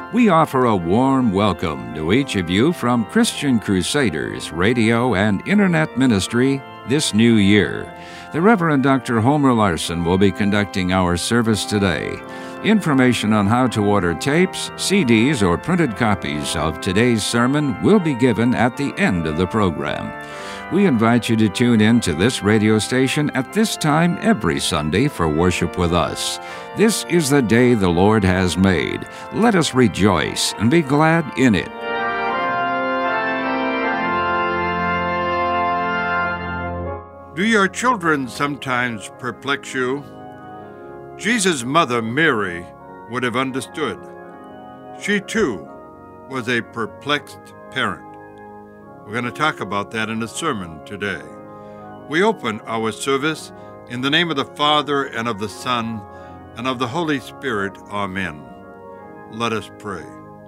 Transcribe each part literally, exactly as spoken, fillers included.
We offer a warm welcome to each of you from Christian Crusaders Radio and Internet Ministry this new year. The Reverend Doctor Homer Larson will be conducting our service today. Information on how to order tapes, C Ds, or printed copies of today's sermon will be given at the end of the program. We invite you to tune in to this radio station at this time every Sunday for worship with us. This is the day the Lord has made. Let us rejoice and be glad in it. Do your children sometimes perplex you? Jesus' mother, Mary, would have understood. She, too, was a perplexed parent. We're going to talk about that in a sermon today. We open our service in the name of the Father, and of the Son, and of the Holy Spirit. Amen. Let us pray.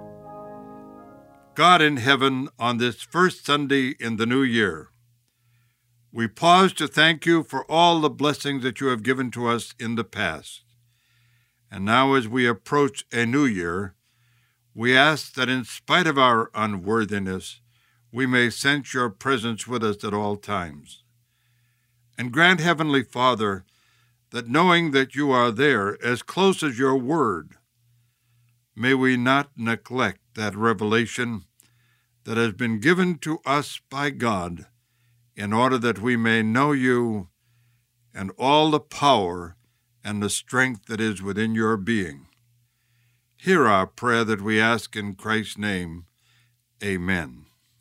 God in heaven, on this first Sunday in the new year, we pause to thank you for all the blessings that you have given to us in the past. And now as we approach a new year, we ask that in spite of our unworthiness, we may sense your presence with us at all times. And grant, Heavenly Father, that knowing that you are there as close as your word, may we not neglect that revelation that has been given to us by God, in order that we may know you and all the power and the strength that is within your being. Hear our prayer that we ask in Christ's name. Amen.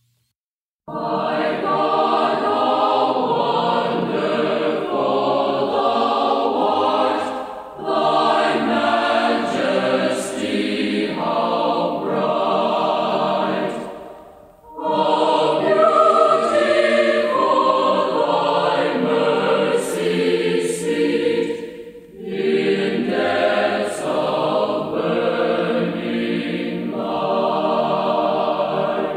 My God, how wonderful thou art, thy majesty how bright. How beautiful thy mercy seat in depths of burning light.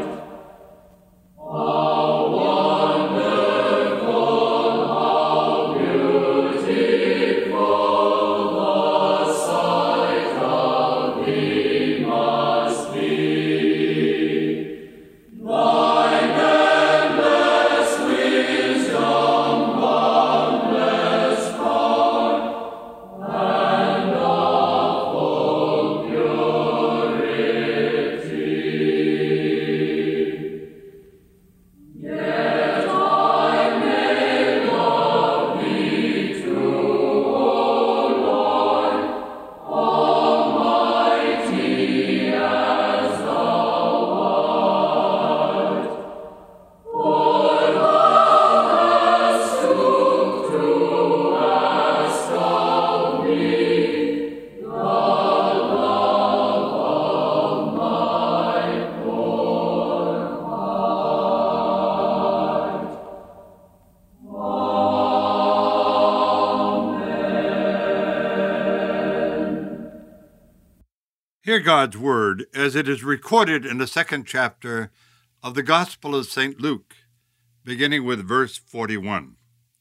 Hear God's word as it is recorded in the second chapter of the Gospel of Saint Luke, beginning with verse forty-one.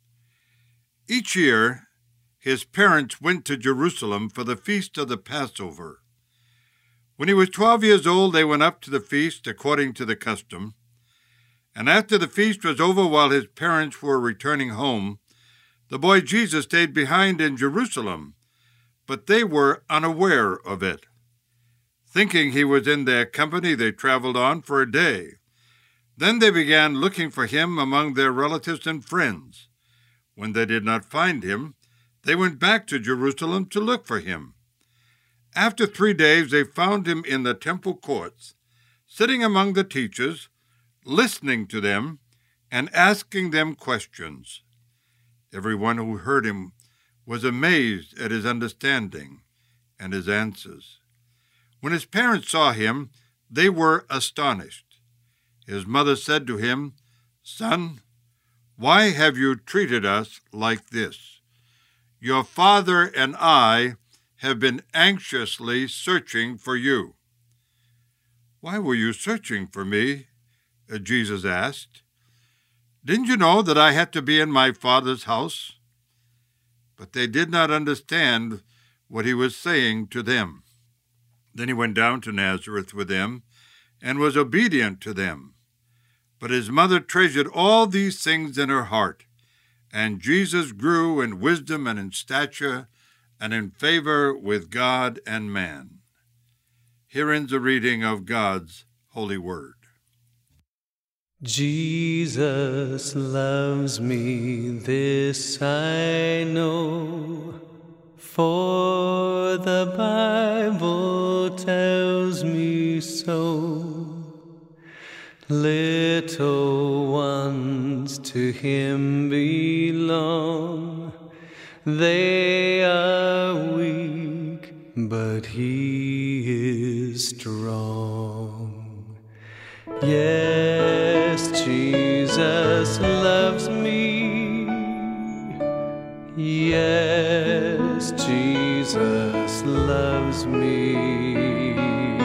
Each year, his parents went to Jerusalem for the feast of the Passover. When he was twelve years old, they went up to the feast according to the custom. And after the feast was over, while his parents were returning home, the boy Jesus stayed behind in Jerusalem, but they were unaware of it. Thinking he was in their company, they traveled on for a day. Then they began looking for him among their relatives and friends. When they did not find him, they went back to Jerusalem to look for him. After three days, they found him in the temple courts, sitting among the teachers, listening to them and asking them questions. Everyone who heard him was amazed at his understanding and his answers. When his parents saw him, they were astonished. His mother said to him, "Son, why have you treated us like this? Your father and I have been anxiously searching for you." "Why were you searching for me?" Jesus asked. "Didn't you know that I had to be in my Father's house?" But they did not understand what he was saying to them. Then he went down to Nazareth with them and was obedient to them. But his mother treasured all these things in her heart, and Jesus grew in wisdom and in stature and in favor with God and man. Here ends the reading of God's holy word. Jesus loves me, this I know, for the Bible tells me so. Little ones to him belong, they are weak, but he is strong. Yes, Jesus loves me. Yes, Jesus loves me.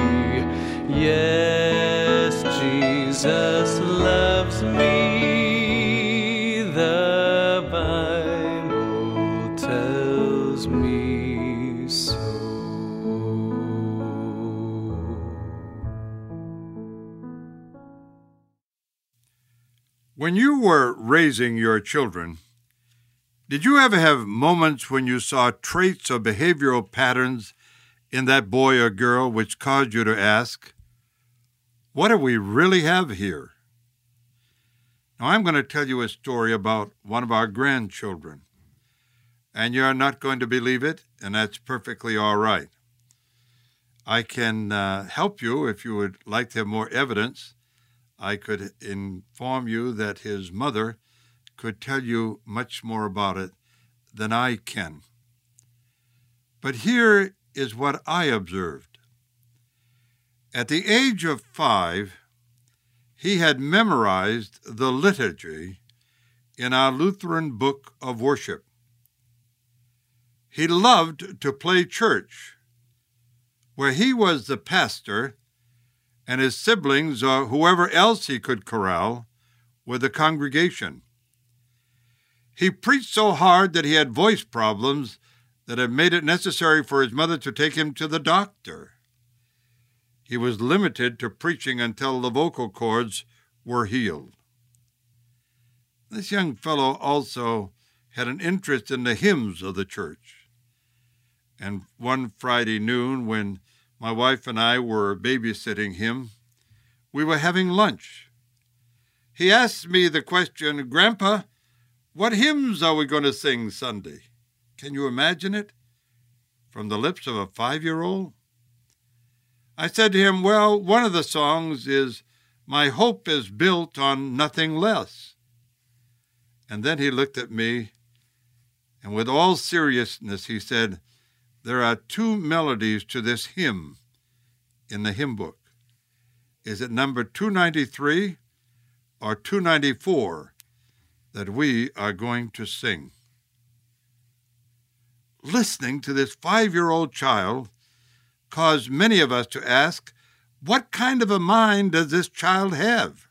Yes, Jesus loves me. The Bible tells me so. When you were raising your children, did you ever have moments when you saw traits or behavioral patterns in that boy or girl which caused you to ask, what do we really have here? Now, I'm going to tell you a story about one of our grandchildren, and you're not going to believe it, and that's perfectly all right. I can uh, help you if you would like to have more evidence. I could inform you that his mother could tell you much more about it than I can. But here is what I observed. At the age of five, he had memorized the liturgy in our Lutheran book of worship. He loved to play church, where he was the pastor and his siblings or whoever else he could corral were the congregation. He preached so hard that he had voice problems that had made it necessary for his mother to take him to the doctor. He was limited to preaching until the vocal cords were healed. This young fellow also had an interest in the hymns of the church. And one Friday noon, when my wife and I were babysitting him, we were having lunch. He asked me the question, "Grandpa, what hymns are we going to sing Sunday?" Can you imagine it? From the lips of a five-year-old? I said to him, well, one of the songs is, "My hope is built on nothing less." And then he looked at me, and with all seriousness he said, there are two melodies to this hymn in the hymn book. Is it number two ninety-three or two ninety-four that we are going to sing? Listening to this five-year-old child caused many of us to ask, what kind of a mind does this child have?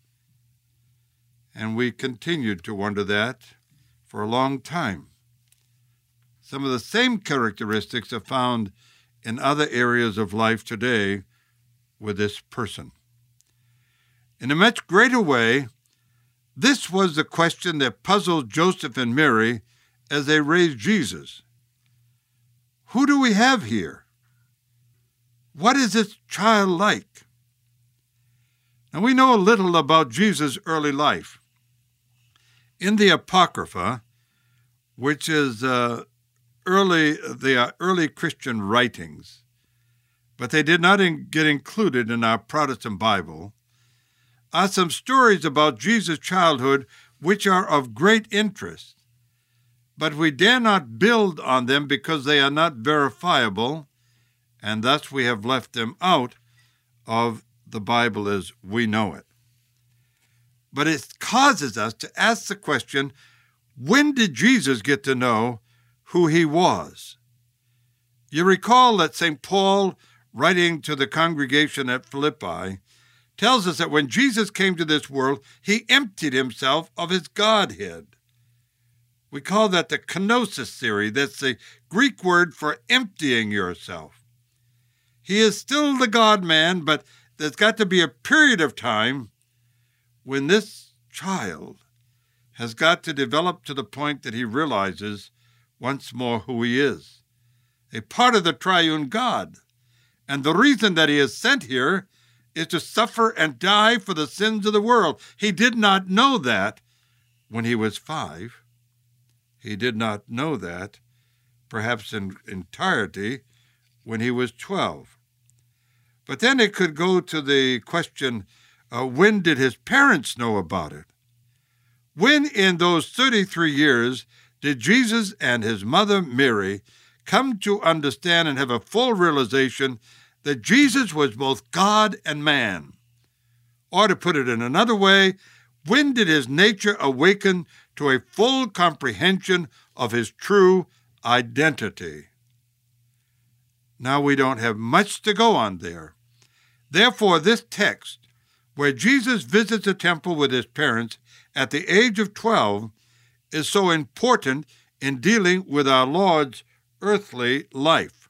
And we continued to wonder that for a long time. Some of the same characteristics are found in other areas of life today with this person. In a much greater way, this was the question that puzzled Joseph and Mary as they raised Jesus. Who do we have here? What is this child like? Now, we know a little about Jesus' early life. In the Apocrypha, which is uh, early, they are early Christian writings, but they did not in, get included in our Protestant Bible, are some stories about Jesus' childhood which are of great interest. But we dare not build on them because they are not verifiable, and thus we have left them out of the Bible as we know it. But it causes us to ask the question, when did Jesus get to know who he was? You recall that Saint Paul, writing to the congregation at Philippi, tells us that when Jesus came to this world, he emptied himself of his Godhead. We call that the kenosis theory. That's the Greek word for emptying yourself. He is still the God-man, but there's got to be a period of time when this child has got to develop to the point that he realizes once more who he is, a part of the triune God. And the reason that he is sent here is to suffer and die for the sins of the world. He did not know that when he was five. He did not know that, perhaps in entirety, when he was twelve. But then it could go to the question, uh, when did his parents know about it? When in those thirty-three years did Jesus and his mother Mary come to understand and have a full realization that Jesus was both God and man? Or to put it in another way, when did his nature awaken to a full comprehension of his true identity? Now we don't have much to go on there. Therefore, this text, where Jesus visits the temple with his parents at the age of twelve, is so important in dealing with our Lord's earthly life.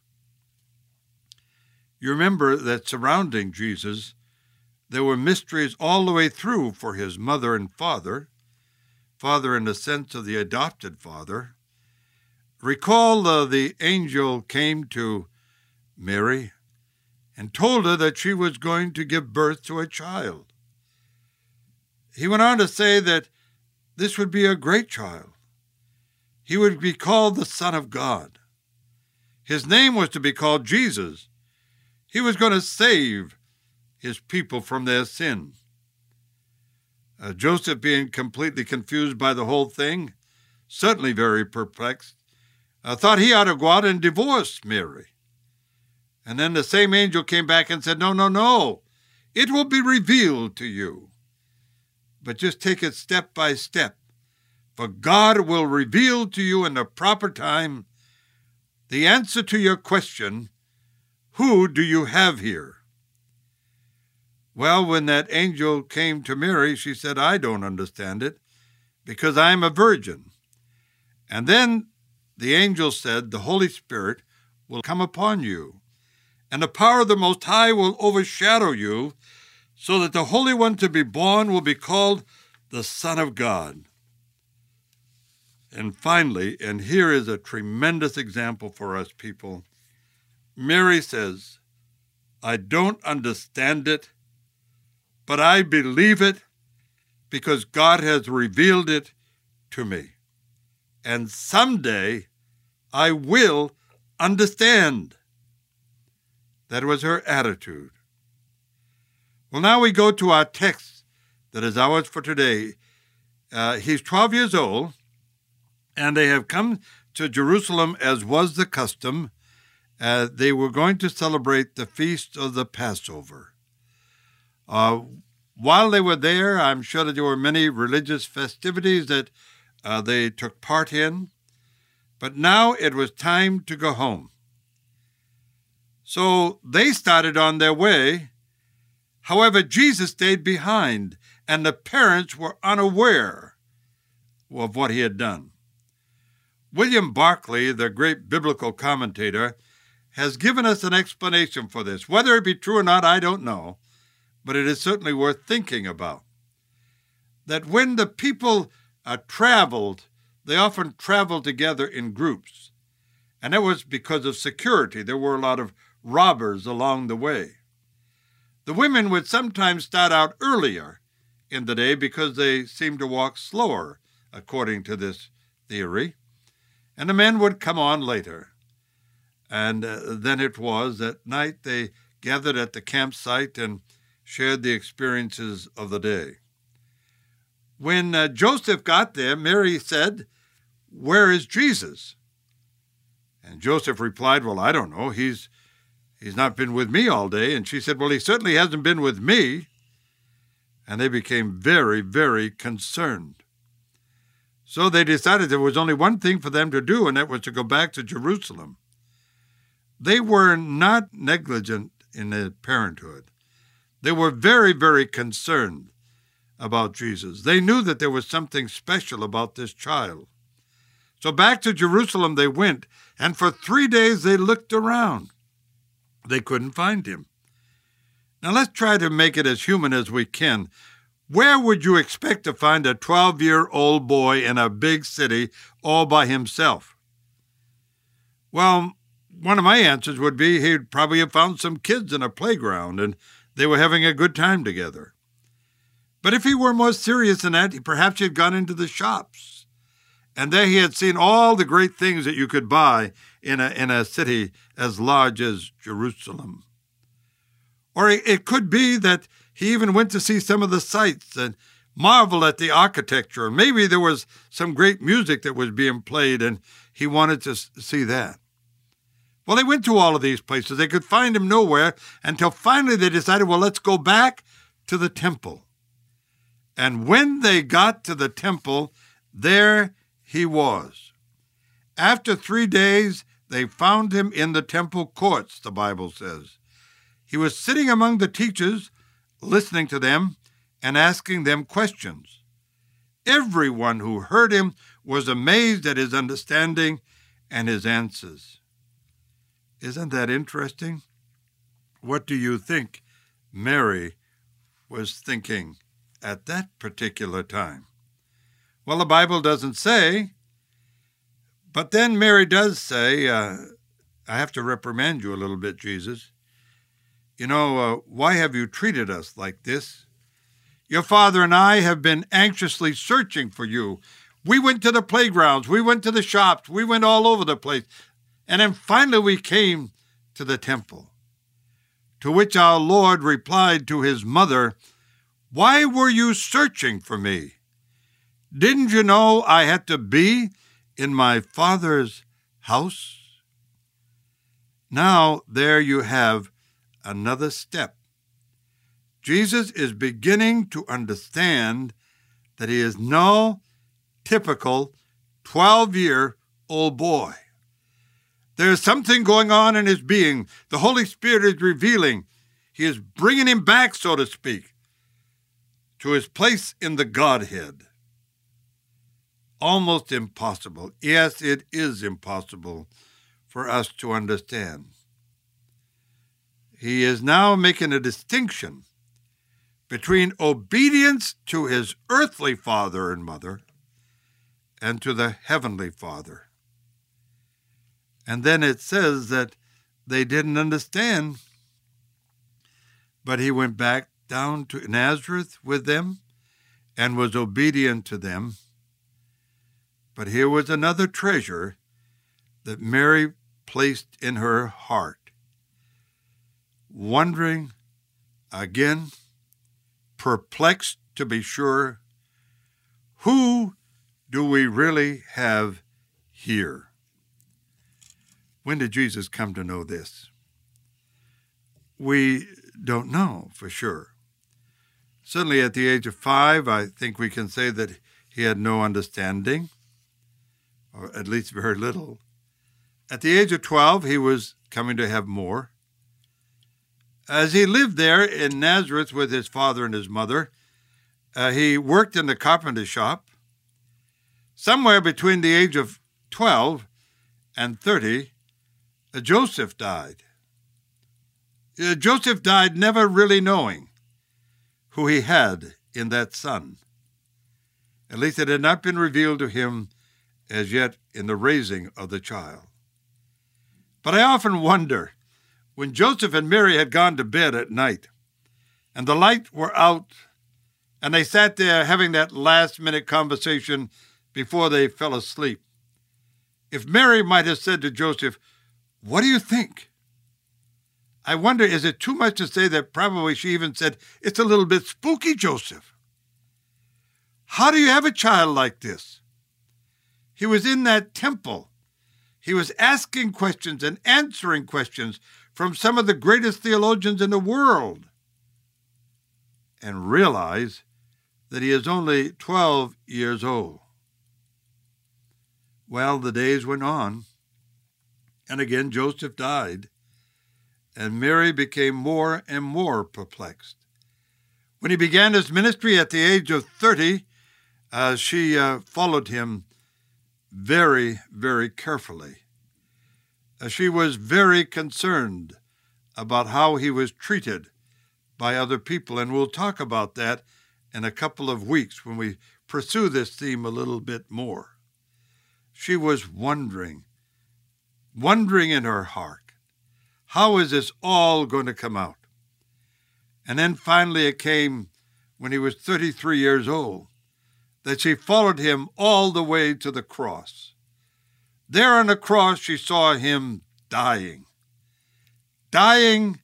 You remember that surrounding Jesus, there were mysteries all the way through for his mother and father, father in the sense of the adopted father. Recall uh, the angel came to Mary and told her that she was going to give birth to a child. He went on to say that this would be a great child. He would be called the Son of God. His name was to be called Jesus. He was going to save his people from their sin. Uh, Joseph, being completely confused by the whole thing, certainly very perplexed, uh, thought he ought to go out and divorce Mary. And then the same angel came back and said, no, no, no, it will be revealed to you. But just take it step by step. For God will reveal to you in the proper time the answer to your question, who do you have here? Well, when that angel came to Mary, she said, I don't understand it because I'm a virgin. And then the angel said, the Holy Spirit will come upon you, and the power of the Most High will overshadow you, so that the Holy One to be born will be called the Son of God. And finally, and here is a tremendous example for us people, Mary says, I don't understand it, but I believe it because God has revealed it to me. And someday I will understand. That was her attitude. Well, now we go to our text that is ours for today. Uh, he's twelve years old, and they have come to Jerusalem as was the custom. Uh, they were going to celebrate the feast of the Passover. Uh, while they were there, I'm sure that there were many religious festivities that uh, they took part in, but now it was time to go home. So they started on their way. However, Jesus stayed behind, and the parents were unaware of what he had done. William Barclay, the great biblical commentator, has given us an explanation for this. Whether it be true or not, I don't know, but it is certainly worth thinking about. That when the people uh, traveled, they often traveled together in groups, and that was because of security. There were a lot of robbers along the way. The women would sometimes start out earlier in the day because they seemed to walk slower, according to this theory, and the men would come on later. And uh, then it was at night they gathered at the campsite and shared the experiences of the day. When uh, Joseph got there, Mary said, "Where is Jesus?" And Joseph replied, "Well, I don't know. He's He's not been with me all day." And she said, "Well, he certainly hasn't been with me." And they became very, very concerned. So they decided there was only one thing for them to do, and that was to go back to Jerusalem. They were not negligent in their parenthood. They were very, very concerned about Jesus. They knew that there was something special about this child. So back to Jerusalem they went, and for three days they looked around. They couldn't find him. Now let's try to make it as human as we can. Where would you expect to find a twelve-year-old boy in a big city all by himself? Well, one of my answers would be he'd probably have found some kids in a playground and they were having a good time together. But if he were more serious than that, he perhaps he had gone into the shops. And there he had seen all the great things that you could buy in a, in a city as large as Jerusalem. Or it could be that he even went to see some of the sights and marveled at the architecture. Maybe there was some great music that was being played and he wanted to see that. Well, they went to all of these places. They could find him nowhere until finally they decided, well, let's go back to the temple. And when they got to the temple, there he was. After three days, they found him in the temple courts, the Bible says. He was sitting among the teachers, listening to them and asking them questions. Everyone who heard him was amazed at his understanding and his answers. Isn't that interesting? What do you think Mary was thinking at that particular time? Well, the Bible doesn't say, but then Mary does say, uh, I have to reprimand you a little bit, Jesus. You know, uh, why have you treated us like this? Your father and I have been anxiously searching for you. We went to the playgrounds. We went to the shops. We went all over the place. And then finally we came to the temple. To which our Lord replied to his mother, why were you searching for me? Didn't you know I had to be in my Father's house? Now there you have another step. Jesus is beginning to understand that he is no typical twelve-year-old boy. There's something going on in his being. The Holy Spirit is revealing. He is bringing him back, so to speak, to his place in the Godhead. Almost impossible. Yes, it is impossible for us to understand. He is now making a distinction between obedience to his earthly father and mother and to the heavenly Father. And then it says that they didn't understand, but he went back down to Nazareth with them and was obedient to them. But here was another treasure that Mary placed in her heart. Wondering, again, perplexed to be sure, who do we really have here? When did Jesus come to know this? We don't know for sure. Certainly at the age of five, I think we can say that he had no understanding, or at least very little. At the age of twelve, he was coming to have more. As he lived there in Nazareth with his father and his mother, uh, he worked in the carpenter shop. Somewhere between the age of twelve and thirty, uh, Joseph died. Uh, Joseph died never really knowing who he had in that son. At least it had not been revealed to him as yet in the raising of the child. But I often wonder, when Joseph and Mary had gone to bed at night, and the lights were out, and they sat there having that last-minute conversation before they fell asleep, if Mary might have said to Joseph, "What do you think?" I wonder, is it too much to say that probably she even said, "It's a little bit spooky, Joseph. How do you have a child like this?" He was in that temple. He was asking questions and answering questions from some of the greatest theologians in the world, and realize that he is only twelve years old. Well, the days went on, and again Joseph died, and Mary became more and more perplexed. When he began his ministry at the age of thirty, uh, she uh, followed him very, very carefully. Uh, she was very concerned about how he was treated by other people. And we'll talk about that in a couple of weeks when we pursue this theme a little bit more. She was wondering, wondering in her heart, how is this all going to come out? And then finally it came when he was thirty-three years old that she followed him all the way to the cross. There on the cross she saw him dying. Dying,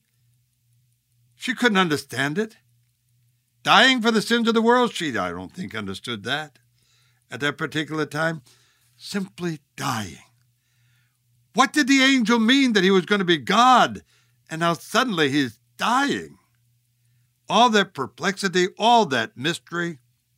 she couldn't understand it. Dying for the sins of the world, she, I don't think, understood that at that particular time. Simply dying. What did the angel mean that he was going to be God, and now suddenly he's dying? All that perplexity, all that mystery.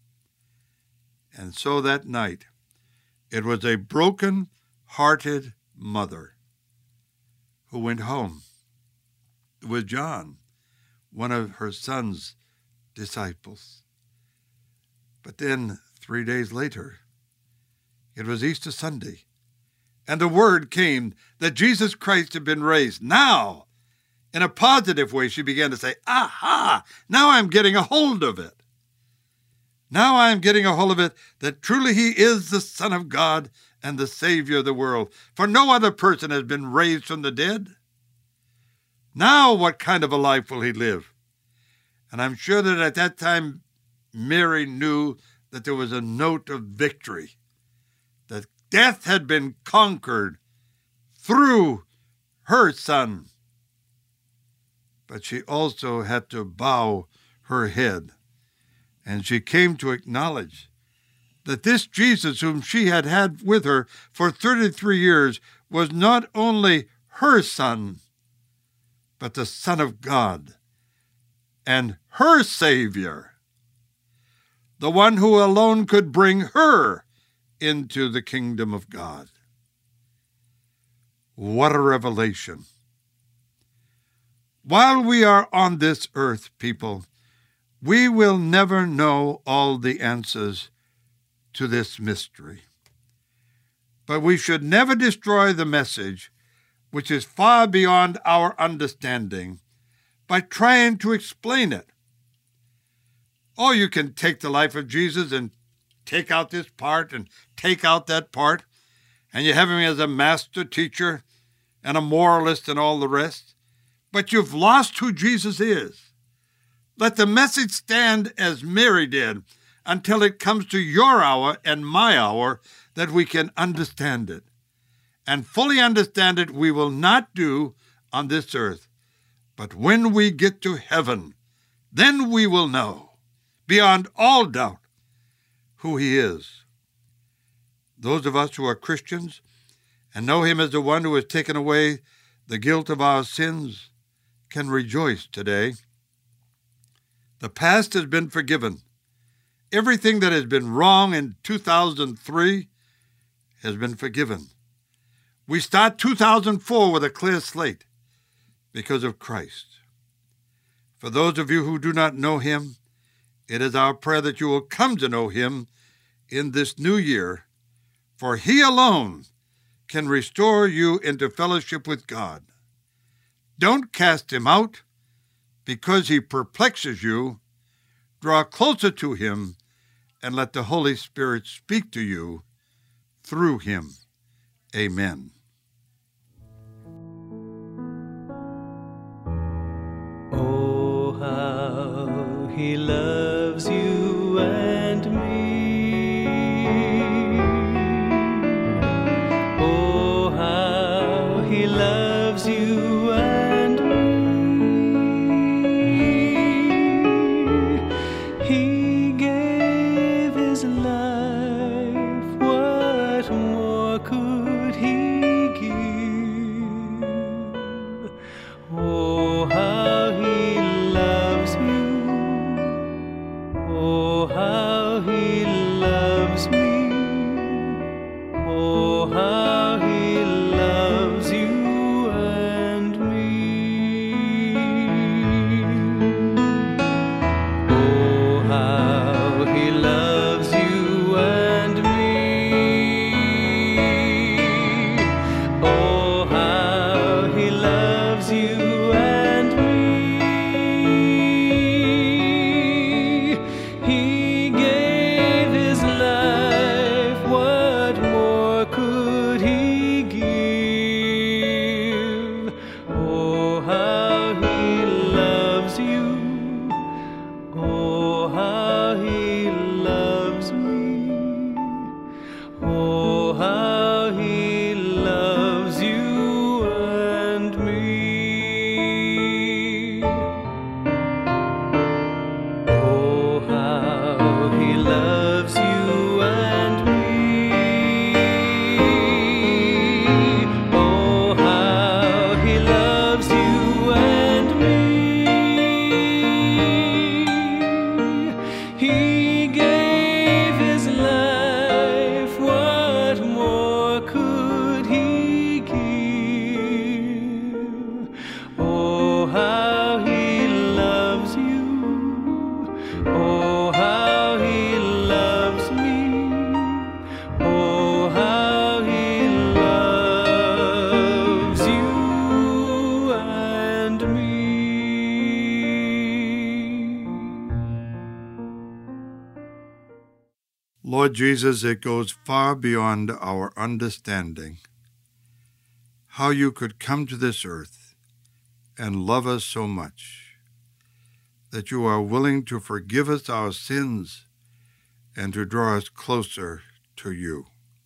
And so that night, it was a broken-hearted mother who went home with John, one of her son's disciples. But then, three days later, it was Easter Sunday, and the word came that Jesus Christ had been raised. Now, in a positive way, she began to say, aha, now I'm getting a hold of it. Now I'm getting a hold of it that truly he is the Son of God and the Savior of the world. For no other person has been raised from the dead. Now what kind of a life will he live? And I'm sure that at that time, Mary knew that there was a note of victory, that death had been conquered through her Son. But she also had to bow her head, and she came to acknowledge that this Jesus whom she had had with her for thirty-three years was not only her Son, but the Son of God and her Savior, the one who alone could bring her into the kingdom of God. What a revelation. While we are on this earth, people, we will never know all the answers to this mystery. But we should never destroy the message, which is far beyond our understanding, by trying to explain it. Oh, you can take the life of Jesus and take out this part and take out that part, and you have him as a master teacher and a moralist and all the rest, but you've lost who Jesus is. Let the message stand as Mary did until it comes to your hour and my hour that we can understand it. And fully understand it we will not do on this earth. But when we get to heaven, then we will know, beyond all doubt, who he is. Those of us who are Christians and know him as the one who has taken away the guilt of our sins can rejoice today. The past has been forgiven. Everything that has been wrong in two thousand three has been forgiven. We start two thousand four with a clear slate because of Christ. For those of you who do not know him, it is our prayer that you will come to know him in this new year, for he alone can restore you into fellowship with God. Don't cast him out because he perplexes you. Draw closer to him and let the Holy Spirit speak to you through him. Amen. Oh, how he loves you and me. Oh, how he loves you and me. He gave his life. What more could he give? Oh, how he loves you. Oh, how he loves me. Oh, how he loves you and me. Oh, how he loves you and me. Oh, how he loves you and Lord Jesus, it goes far beyond our understanding how you could come to this earth and love us so much that you are willing to forgive us our sins and to draw us closer to you.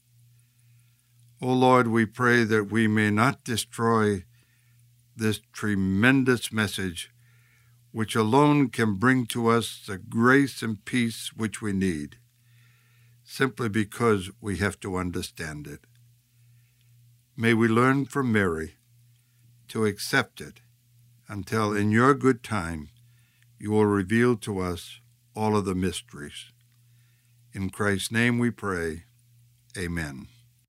O Lord, we pray that we may not destroy this tremendous message which alone can bring to us the grace and peace which we need, simply because we have to understand it. May we learn from Mary to accept it until in your good time you will reveal to us all of the mysteries. In Christ's name we pray. Amen.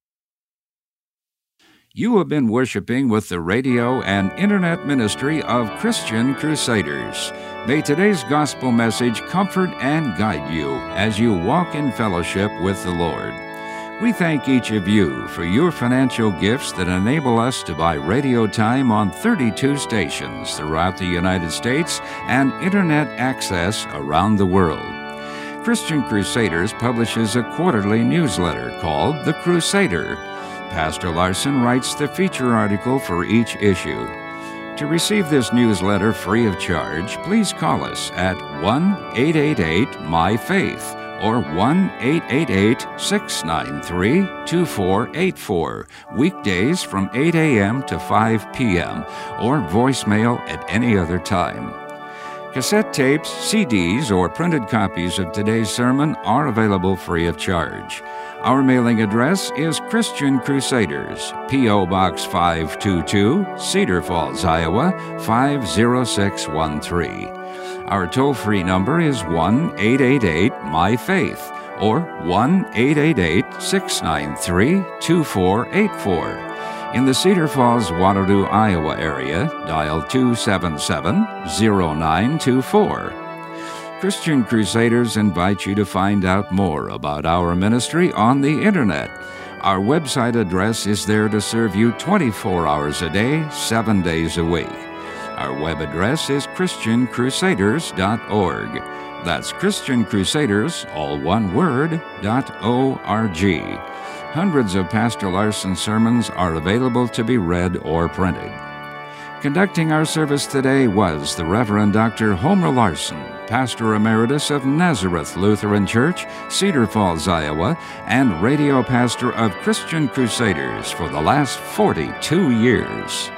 You have been worshiping with the radio and internet ministry of Christian Crusaders. May today's gospel message comfort and guide you as you walk in fellowship with the Lord. We thank each of you for your financial gifts that enable us to buy radio time on thirty-two stations throughout the United States and internet access around the world. Christian Crusaders publishes a quarterly newsletter called The Crusader. Pastor Larson writes the feature article for each issue. To receive this newsletter free of charge, please call us at one eight eight eight M Y FAITH or one eight eight eight, six nine three, two four eight four, weekdays from eight a.m. to five p.m., or voicemail at any other time. Cassette tapes, C Ds, or printed copies of today's sermon are available free of charge. Our mailing address is Christian Crusaders, P O. Box five two two, Cedar Falls, Iowa, five zero six one three. Our toll-free number is one eight eight eight M Y FAITH or one eight eight eight, six nine three, two four eight four. In the Cedar Falls, Waterloo, Iowa area, dial two seven seven, zero nine two four. Christian Crusaders invite you to find out more about our ministry on the Internet. Our website address is there to serve you twenty-four hours a day, seven days a week. Our web address is christian crusaders dot org. That's Christian Crusaders, all one word, dot O R G. Hundreds of Pastor Larson sermons are available to be read or printed. Conducting our service today was the Reverend Doctor Homer Larson, Pastor Emeritus of Nazareth Lutheran Church, Cedar Falls, Iowa, and radio pastor of Christian Crusaders for the last forty-two years.